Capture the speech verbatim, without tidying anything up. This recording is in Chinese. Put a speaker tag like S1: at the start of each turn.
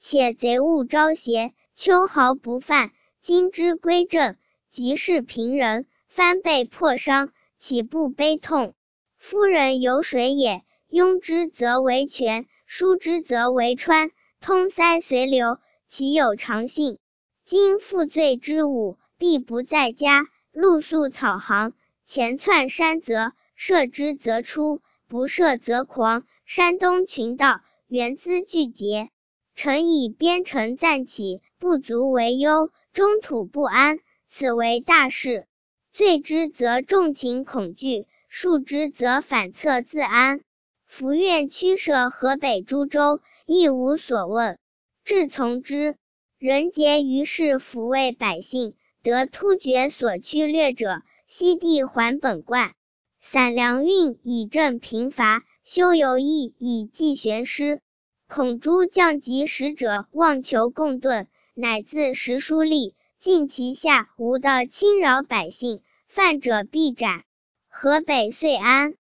S1: 且贼物招胁，秋毫不犯。今之归正，即是平人，翻倍破伤，岂不悲痛？夫人有水也，拥之则为泉，疏之则为川，通塞随流，其有常性。今负罪之物，必不在家，露宿草行，前窜山泽，射之则出，不射则狂。山东群盗，原资俱竭。臣以边城暂起，不足为忧，中土不安，此为大事。罪之则众情恐惧，恕之则反侧自安。伏愿驱舍河北诸州，亦无所问。至从之，人杰于世，抚慰百姓，得突厥所驱掠者，西地还本贯。散粮运以赈贫乏，修游役以济悬师。恐诸将及使者妄求共顿，乃自食书吏，尽其下，无道侵扰百姓，犯者必斩。河北遂安。